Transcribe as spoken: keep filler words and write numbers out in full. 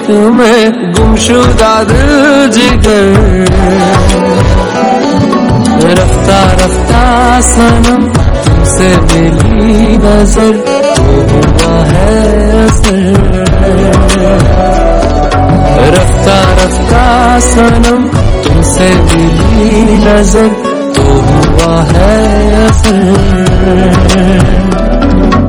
में गुमशुदा दिल जिगर। रफ्ता रफ्ता सनम तुमसे मिली नजर तो हुआ है असर। रफ्ता रफ्ता सनम तुमसे मिली नजर तो हुआ है असर।